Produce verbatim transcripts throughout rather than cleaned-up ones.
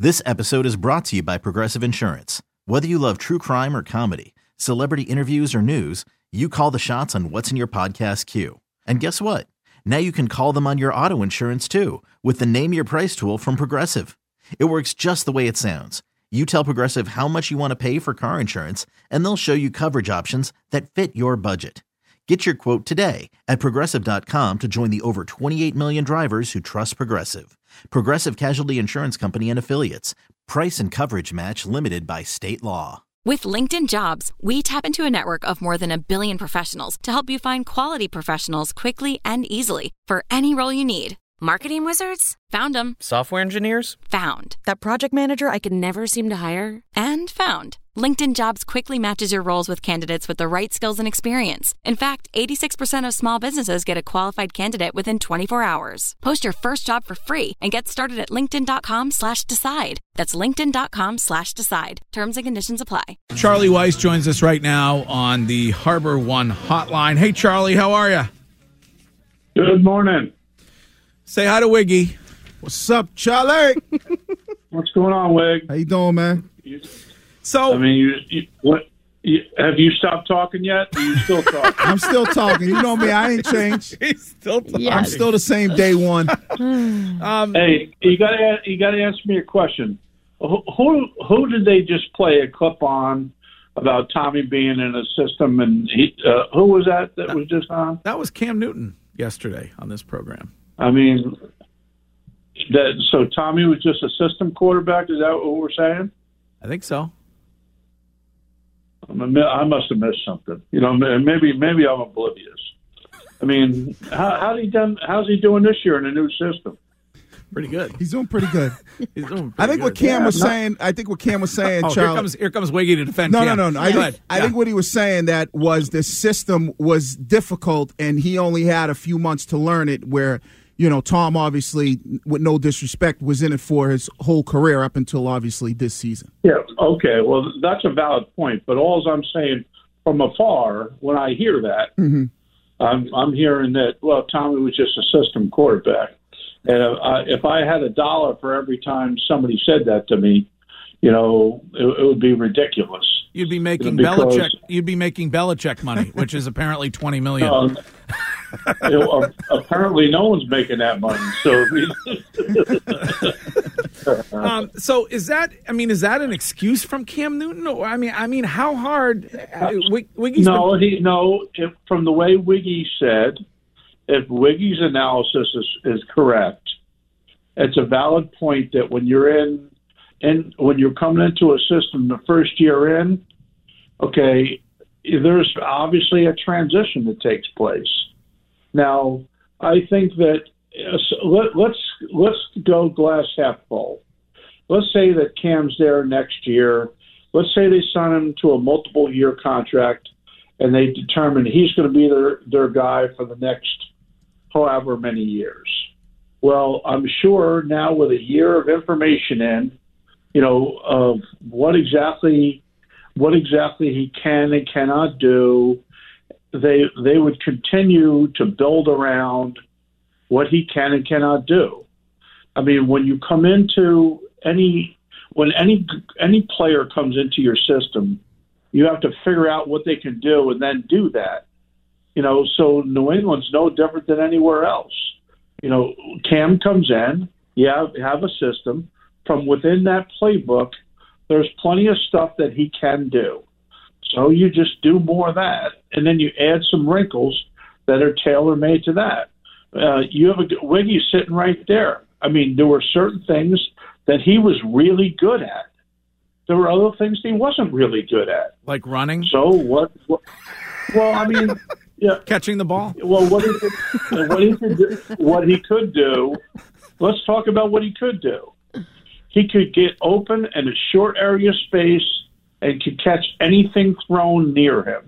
This episode is brought to you by Progressive Insurance. Whether you love true crime or comedy, celebrity interviews or news, you call the shots on what's in your podcast queue. And guess what? Now you can call them on your auto insurance too with the Name Your Price tool from Progressive. It works just the way it sounds. You tell Progressive how much you want to pay for car insurance, and they'll show you coverage options that fit your budget. Get your quote today at Progressive dot com to join the over twenty-eight million drivers who trust Progressive. Progressive Casualty Insurance Company and Affiliates. Price and coverage match limited by state law. With LinkedIn Jobs, we tap into a network of more than a billion professionals to help you find quality professionals quickly and easily for any role you need. Marketing wizards? Found them. Software engineers? Found. That project manager I could never seem to hire? And found. LinkedIn Jobs quickly matches your roles with candidates with the right skills and experience. In fact, eighty-six percent of small businesses get a qualified candidate within twenty-four hours. Post your first job for free and get started at linkedin.com slash decide. That's linkedin.com slash decide. Terms and conditions apply. Charlie Weiss joins us right now on the Harbor One hotline. Hey, Charlie, how are you? Good morning. Say hi to Wiggy. What's up, Charlie? What's going on, Wig? How you doing, man? You, So, I mean, you, you, what? You, have you stopped talking yet? Or are you still talking? I'm still talking. You know me. I ain't changed. he's still talking. I'm still the same day one. Um, Hey, you got to you got to answer me a question. Who, who who did they just play a clip on about Tommy being in a system? And he, uh, who was that that was just on? that was Cam Newton yesterday on this program. I mean, that so Tommy was just a system quarterback. Is that what we're saying? I think so. I must have missed something. You know, maybe maybe I'm oblivious. I mean, how how's he done? How's he doing this year in a new system? Pretty good. He's doing pretty good. He's doing pretty I think good. what Cam Yeah, was no- saying. I think what Cam was saying, Oh, Charlie. here comes here comes Wiggy to defend No, Cam. no, no, no. I, Go think, ahead. I Yeah. think what he was saying that was the system was difficult, and he only had a few months to learn it. Where you know Tom, obviously, with no disrespect, was in it for his whole career up until obviously this season. Yeah, okay. Well, that's a valid point. But all I'm saying from afar, when I hear that, Mm-hmm. I'm, I'm hearing that, well, Tommy was just a system quarterback. And uh, I, if I had a dollar for every time somebody said that to me, you know, it, it would be ridiculous. You'd be making Because- Belichick. You'd be making Belichick money, which is apparently twenty million. Um, you know, uh, apparently, no one's making that money. So, Um, so is that? I mean, is that an excuse from Cam Newton? Or, I mean, I mean, how hard? Uh, Wig, Wiggy's no, been- he no. If, from the way Wiggy said, if Wiggy's analysis is, is correct, it's a valid point that when you're in, and when you're coming into a system the first year in, okay, there's obviously a transition that takes place. Now, I think that uh, let, let's let's go glass half full. Let's say that Cam's there next year. Let's say they sign him to a multiple year contract, and they determine he's going to be their their guy for the next however many years. Well, I'm sure now with a year of information in, you know, of what exactly what exactly he can and cannot do, they they would continue to build around what he can and cannot do. I mean, when you come into any when any any player comes into your system, you have to figure out what they can do and then do that. You know, so New England's no different than anywhere else. You know, Cam comes in, you have, have a system. From within that playbook, there's plenty of stuff that he can do. So you just do more of that, and then you add some wrinkles that are tailor-made to that. Uh, you have a Wiggy sitting right there. I mean, there were certain things that he was really good at. There were other things he wasn't really good at. like running, So what? what well, I mean, yeah. catching the ball. Well, what he could, what he could do, what he could do. Let's talk about what he could do. He could get open in a short area of space and could catch anything thrown near him.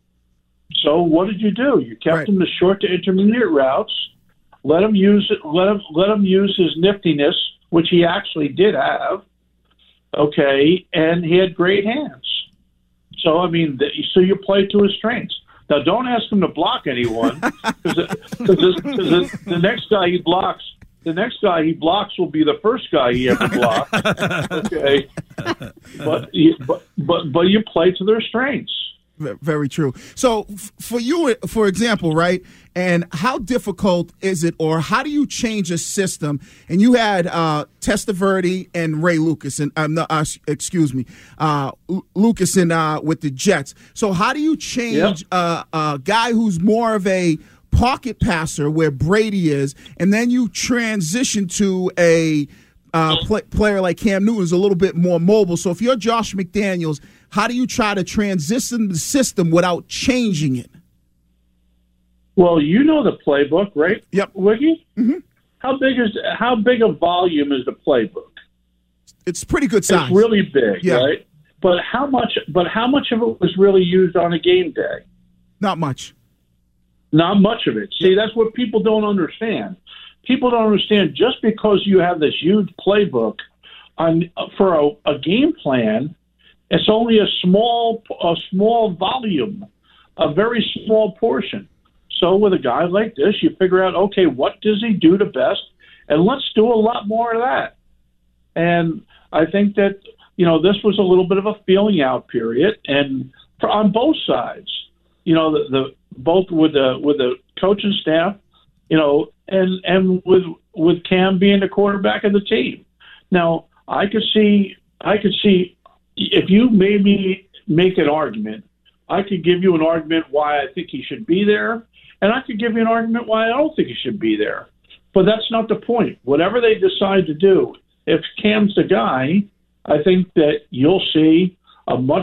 So what did you do? You kept Right. him the short to intermediate routes. Let him use it. Let him let him use his niftiness, which he actually did have. Okay, and he had great hands. So I mean, the, so you play to his strengths. Now, don't ask him to block anyone because the, the next guy he blocks the next guy he blocks will be the first guy he ever blocked. Okay, but, you, but but but you play to their strengths. Very true. So f- for you, for example, right, and how difficult is it, or how do you change a system? And you had uh, Testaverde and Ray Lucas, and um, no, uh, excuse me, uh, L- Lucas and uh, with the Jets. So how do you change yep. uh, a guy who's more of a pocket passer where Brady is, and then you transition to a uh, play- player like Cam Newton who's a little bit more mobile? So if you're Josh McDaniels, how do you try to transition the system without changing it? Well, you know the playbook, right? Yep. Wiggy? Mm-hmm. How big is how big a volume is the playbook? It's pretty good size. It's really big, yeah. right? But how much? But how much of it was really used on a game day? Not much. Not much of it. See, that's what people don't understand. People don't understand just because you have this huge playbook on for a, a game plan. It's only a small, a small volume, a very small portion. So with a guy like this, you figure out, okay, what does he do the best? And let's do a lot more of that. And I think that, you know, this was a little bit of a feeling out period, and for, on both sides, you know, the, the both with the with the coaching staff, you know, and and with with Cam being the quarterback of the team. Now, I could see, I could see. If you made me make an argument, I could give you an argument why I think he should be there, and I could give you an argument why I don't think he should be there. But that's not the point. Whatever they decide to do, if Cam's the guy, I think that you'll see a much,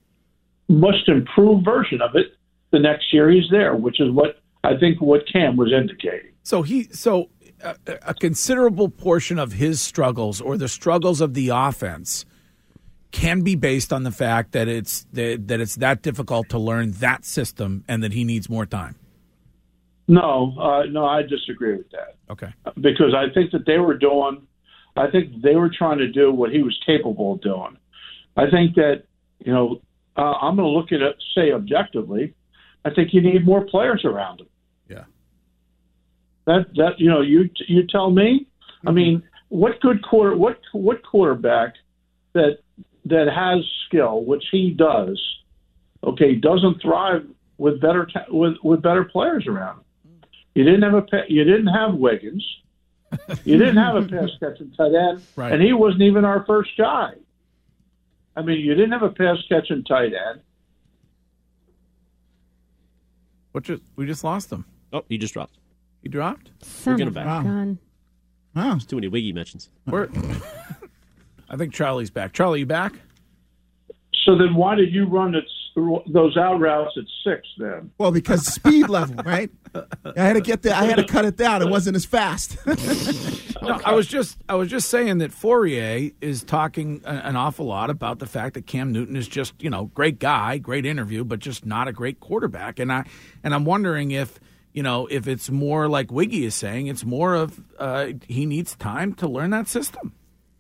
much improved version of it the next year he's there, which is what I think what Cam was indicating. So he, so a, a considerable portion of his struggles or the struggles of the offense can be based on the fact that it's that, that it's that difficult to learn that system and that he needs more time. No, uh, no, I disagree with that. Okay. Because I think that they were doing, I think they were trying to do what he was capable of doing. I think that, you know, uh, I'm going to look at it, say objectively, I think you need more players around him. Yeah. That, that you know, you you tell me. Mm-hmm. I mean, what good quarter, what what quarterback that that has skill, which he does, okay, doesn't thrive with better ta- with with better players around him. You didn't have a you didn't have Wiggins, you didn't have a pass catching tight end, right. And he wasn't even our first guy. I mean, you didn't have a pass catching tight end. What just we just lost him? Oh, he just dropped. He dropped. Son We're getting of back. a gun. Wow. There's too many Wiggy mentions. Where? I think Charlie's back. Charlie, you back? So then, why did you run it, those out routes at six then? Well, because speed level, right? I had to get there. I had to cut it down. It wasn't as fast. No, I was just I was just saying that Fourier is talking a, an awful lot about the fact that Cam Newton is just, you know, great guy, great interview, but just not a great quarterback. And I and I'm wondering if, you know, if it's more like Wiggy is saying, it's more of uh, he needs time to learn that system.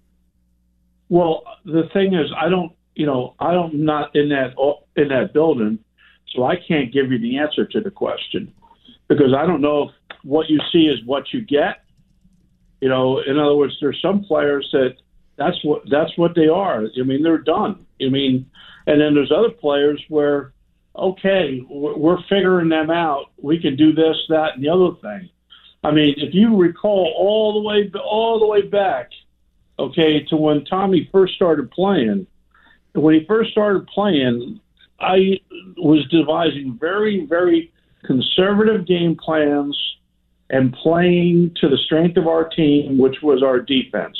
Well, the thing is, I don't, you know, I don't I'm not in that in that building, so I can't give you the answer to the question because I don't know if what you see is what you get. You know, in other words, there's some players that that's what that's what they are. I mean, they're done. I mean, and then there's other players where, okay, we're, we're figuring them out. We can do this, that, and the other thing. I mean, if you recall all the way all the way back, okay, to when Tommy first started playing. When he first started playing, I was devising very, very conservative game plans and playing to the strength of our team, which was our defense.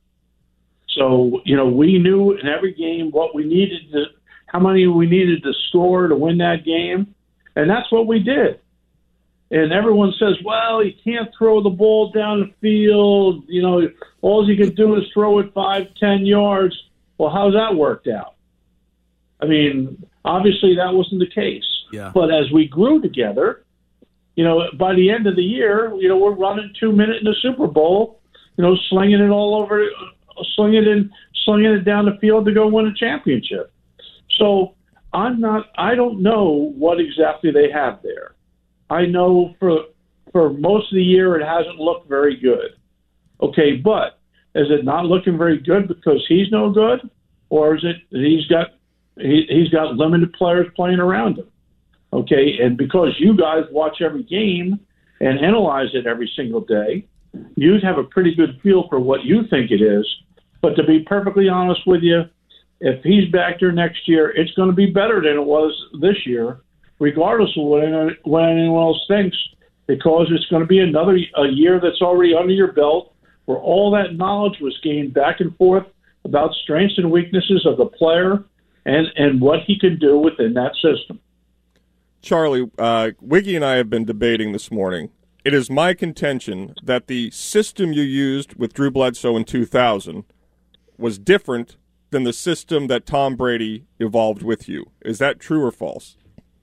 So, you know, we knew in every game what we needed to, how many we needed to score to win that game, and that's what we did. And everyone says, well, he can't throw the ball down the field. You know, all he can do is throw it five, ten yards. Well, how's that worked out? I mean, obviously that wasn't the case. Yeah. But as we grew together, you know, by the end of the year, you know, we're running two minute in the Super Bowl, you know, slinging it all over, slinging it in, slinging it down the field to go win a championship. So I'm not, I don't know what exactly they have there. I know for for most of the year it hasn't looked very good. Okay, but is it not looking very good because he's no good, or is it that he's got he, he's got limited players playing around him? Okay, and because you guys watch every game and analyze it every single day, you have a pretty good feel for what you think it is. But to be perfectly honest with you, if he's back there next year, it's going to be better than it was this year, regardless of what anyone, what anyone else thinks, because it's going to be another a year that's already under your belt, where all that knowledge was gained back and forth about strengths and weaknesses of the player and, and what he can do within that system. Charlie, uh, Wiggy and I have been debating this morning. It is my contention that the system you used with Drew Bledsoe in two thousand was different than the system that Tom Brady evolved with you. Is that true or false?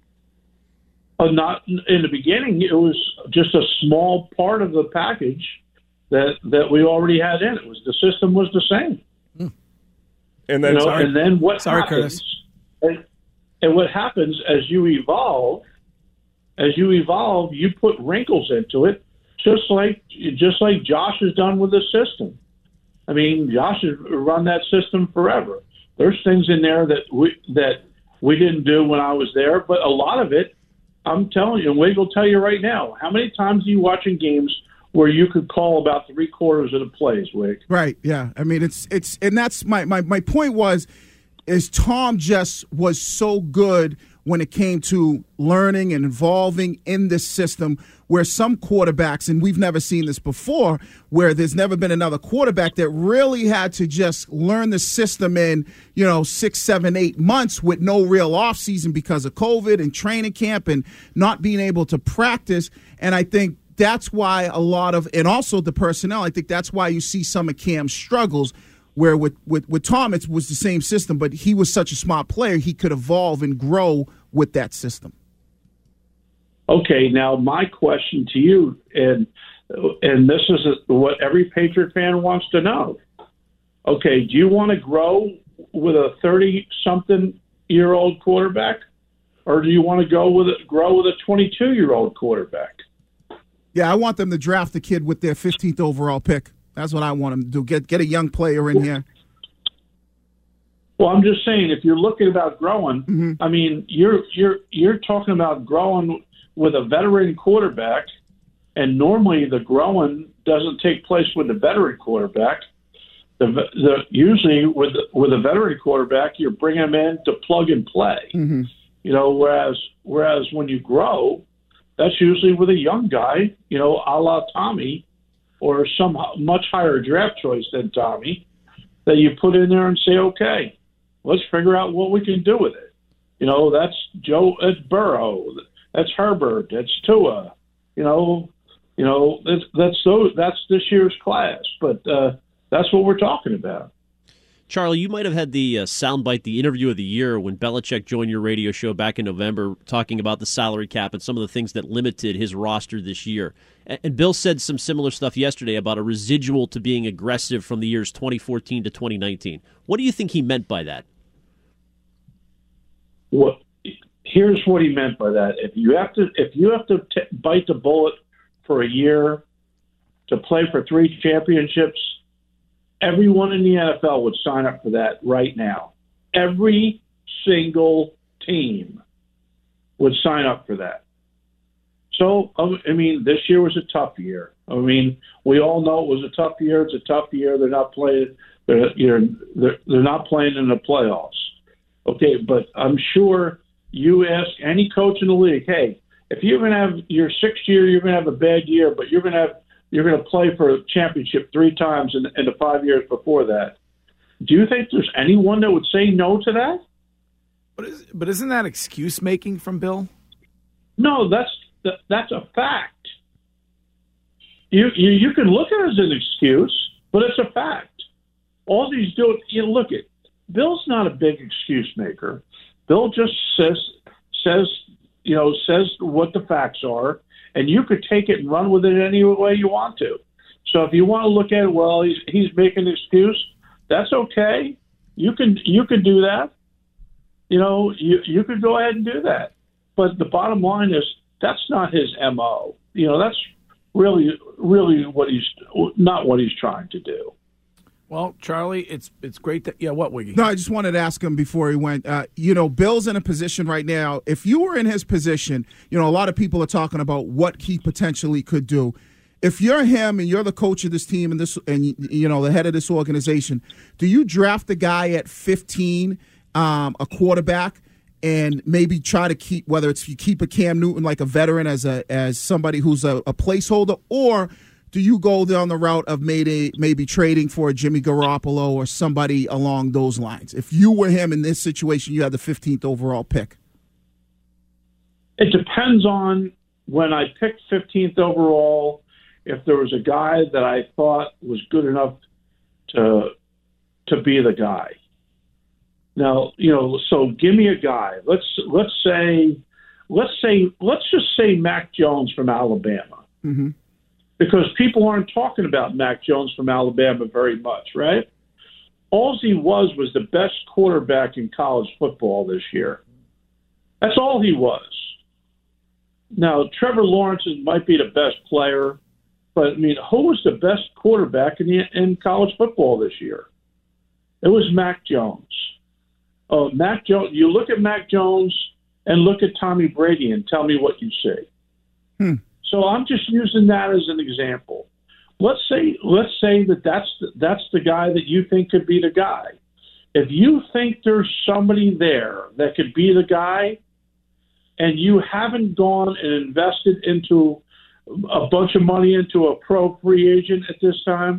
Uh, not in the beginning. It was just a small part of the package that that we already had in. It was the system was the same. Hmm. And then, you know, sorry, and then what sorry, happens? Curtis. And, and what happens as you evolve? As you evolve, you put wrinkles into it, just like just like Josh has done with the system. I mean, Josh has run that system forever. There's things in there that we that we didn't do when I was there, but a lot of it, I'm telling you, and Wade will tell you right now, how many times are you watching games where you could call about three quarters of the plays, Wade? Right, yeah. I mean, it's it's and that's my, my, my point was is Tom just was so good when it came to learning and evolving in this system, where some quarterbacks, and we've never seen this before, where there's never been another quarterback that really had to just learn the system in, you know, six, seven, eight months with no real offseason because of COVID and training camp and not being able to practice. And I think that's why a lot of, and also the personnel, I think that's why you see some of Cam's struggles, where with, with, with Tom, it was the same system, but he was such a smart player, he could evolve and grow with that system. Okay, now my question to you, and and this is what every Patriot fan wants to know. Okay, do you want to grow with a thirty-something-year-old quarterback, or do you want to go with a, grow with a twenty-two-year-old quarterback? Yeah, I want them to draft the kid with their fifteenth overall pick. That's what I want them to do. Get get a young player in here. Well, I'm just saying, if you're looking about growing, mm-hmm. I mean, you're you're you're talking about growing with a veteran quarterback, and normally the growing doesn't take place with the veteran quarterback. The, the usually with with a veteran quarterback, you're bringing them in to plug and play. Mm-hmm. You know, whereas whereas when you grow, that's usually with a young guy. You know, a la Tommy, or some much higher draft choice than Tommy, that you put in there and say, okay, let's figure out what we can do with it. You know, that's Joe, that's Burrow, that's Herbert, that's Tua. You know, you know that's that's those that's this year's class. But uh, that's what we're talking about. Charlie, you might have had the uh, soundbite, the interview of the year, when Belichick joined your radio show back in November, talking about the salary cap and some of the things that limited his roster this year. And, and Bill said some similar stuff yesterday about a residual to being aggressive from the years twenty fourteen to twenty nineteen. What do you think he meant by that? Well, here's what he meant by that. If you have to, if you have to t- bite the bullet for a year to play for three championships, everyone in the N F L would sign up for that right now. Every single team would sign up for that. So, I mean, this year was a tough year. I mean, we all know it was a tough year. It's a tough year. They're not playing. They're you know, they're, they're not playing in the playoffs. Okay, but I'm sure you ask any coach in the league, hey, if you're going to have your sixth year, you're going to have a bad year, but you're going to have you're going to play for a championship three times in, in the five years before that. Do you think there's anyone that would say no to that? But is, but isn't that excuse making from Bill? No, that's that, that's a fact. You, you you can look at it as an excuse, but it's a fact. All these do, you look at. Bill's not a big excuse maker. Bill just says says you know says what the facts are, and you could take it and run with it any way you want to. So if you want to look at it, well, he's he's making an excuse. That's okay. You can you can do that. You know, you you could go ahead and do that. But the bottom line is that's not his M O. You know, that's really, really what he's not what he's trying to do. Well, Charlie, it's it's great that yeah. What, Wiggy? No, I just wanted to ask him before he went. Uh, you know, Bill's in a position right now. If you were in his position, you know, a lot of people are talking about what he potentially could do. If you're him and you're the coach of this team and this, and you know, the head of this organization, do you draft a guy at fifteen, um, a quarterback, and maybe try to keep, whether it's you keep a Cam Newton like a veteran as a as somebody who's a, a placeholder, or do you go down the route of maybe maybe trading for a Jimmy Garoppolo or somebody along those lines? If you were him in this situation, you had the fifteenth overall pick. It depends on when I picked fifteenth overall. If there was a guy that I thought was good enough to to be the guy. Now, you know, so give me a guy. Let's let's say let's say let's just say Mac Jones from Alabama. Mm-hmm. Because people aren't talking about Mac Jones from Alabama very much, right? All he was was the best quarterback in college football this year. That's all he was. Now, Trevor Lawrence might be the best player, but, I mean, who was the best quarterback in, the, in college football this year? It was Mac Jones. Oh, Mac Jones. You look at Mac Jones and look at Tommy Brady and tell me what you see. Hmm. So I'm just using that as an example. Let's say let's say that that's the, that's the guy that you think could be the guy. If you think there's somebody there that could be the guy, and you haven't gone and invested into a bunch of money into a pro free agent at this time,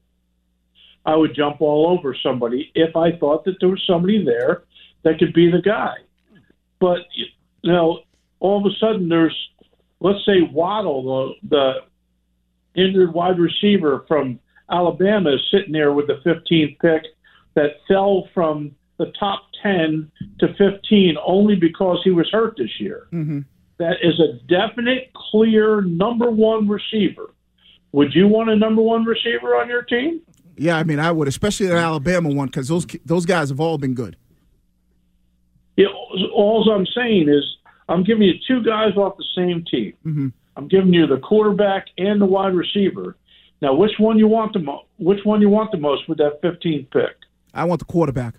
I would jump all over somebody if I thought that there was somebody there that could be the guy. But, you know, all of a sudden there's, let's say Waddle, the, the injured wide receiver from Alabama, is sitting there with the fifteenth pick that fell from the top ten to fifteen only because he was hurt this year. Mm-hmm. That is a definite, clear number one receiver. Would you want a number one receiver on your team? Yeah, I mean, I would, especially the Alabama one, because those those guys have all been good. Yeah, all I'm saying is I'm giving you two guys off the same team. Mm-hmm. I'm giving you the quarterback and the wide receiver. Now, which one you want the mo- which one you want the most with that fifteenth pick? I want the quarterback.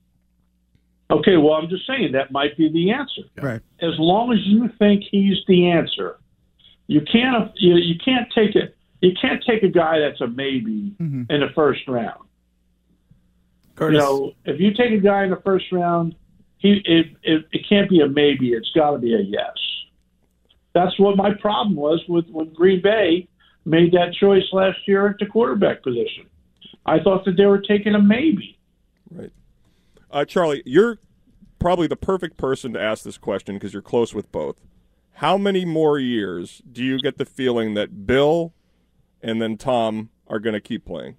Okay, well, I'm just saying that might be the answer. Right. As long as you think he's the answer, you can't you, you can't take it. You can't take a guy that's a maybe mm-hmm. in the first round. Curtis. You know, if you take a guy in the first round, he it, it, it can't be a maybe. It's got to be a yes. That's what my problem was with when Green Bay made that choice last year at the quarterback position. I thought that they were taking a maybe. Right. Uh, Charlie, you're probably the perfect person to ask this question because you're close with both. How many more years do you get the feeling that Bill and then Tom are going to keep playing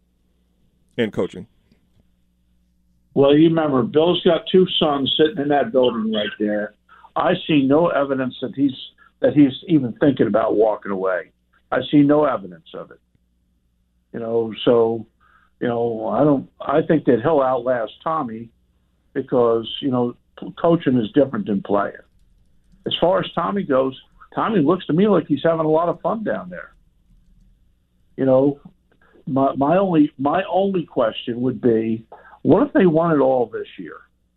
and coaching? Well, you remember, Bill's got two sons sitting in that building right there. I see no evidence that he's that he's even thinking about walking away. I see no evidence of it. You know, so, you know, I don't. I think that he'll outlast Tommy because, you know, coaching is different than playing. As far as Tommy goes, Tommy looks to me like he's having a lot of fun down there. You know, my my only my only question would be, what if they won it all this year?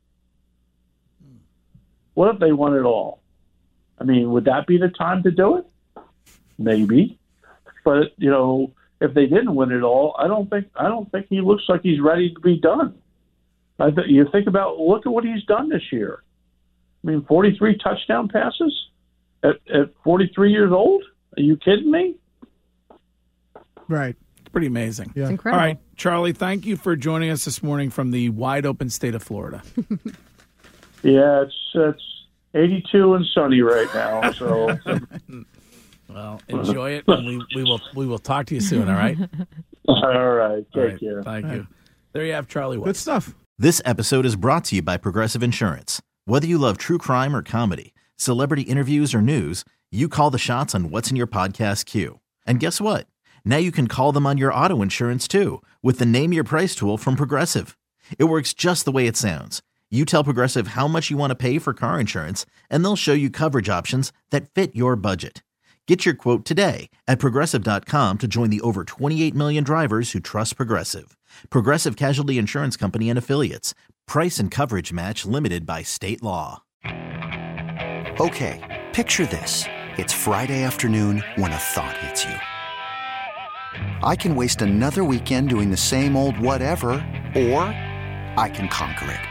What if they won it all? I mean, would that be the time to do it? Maybe, but you know, if they didn't win it all, I don't think I don't think he looks like he's ready to be done. I th- you think about look at what he's done this year. I mean, forty-three touchdown passes at, at forty-three years old. Are you kidding me? Right. It's pretty amazing. Yeah. It's incredible. All right, Charlie, thank you for joining us this morning from the wide open state of Florida. Yeah, it's it's eighty-two and sunny right now. So, well, enjoy it, and we, we will we will talk to you soon. All right. all right, take All right, care. Thank you. There you have Charlie West. Good stuff. This episode is brought to you by Progressive Insurance. Whether you love true crime or comedy, celebrity interviews or news, you call the shots on what's in your podcast queue. And guess what? Now you can call them on your auto insurance too with the Name Your Price tool from Progressive. It works just the way it sounds. You tell Progressive how much you want to pay for car insurance, and they'll show you coverage options that fit your budget. Get your quote today at Progressive dot com to join the over twenty-eight million drivers who trust Progressive. Progressive Casualty Insurance Company and Affiliates. Price and coverage match limited by state law. Okay, picture this. It's Friday afternoon when a thought hits you. I can waste another weekend doing the same old whatever, or I can conquer it.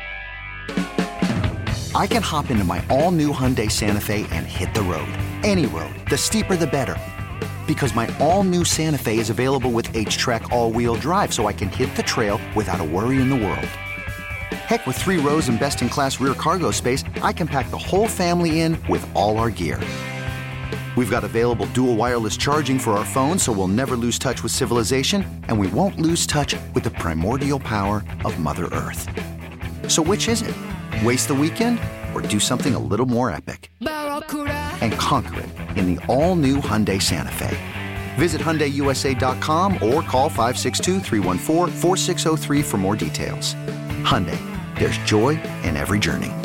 I can hop into my all-new Hyundai Santa Fe and hit the road. Any road. The steeper, the better. Because my all-new Santa Fe is available with H-Track all-wheel drive, so I can hit the trail without a worry in the world. Heck, with three rows and best-in-class rear cargo space, I can pack the whole family in with all our gear. We've got available dual wireless charging for our phones, so we'll never lose touch with civilization, and we won't lose touch with the primordial power of Mother Earth. So which is it? Waste the weekend or do something a little more epic? And conquer it in the all-new Hyundai Santa Fe. Visit Hyundai U S A dot com or call five six two, three one four, four six zero three for more details. Hyundai, there's joy in every journey.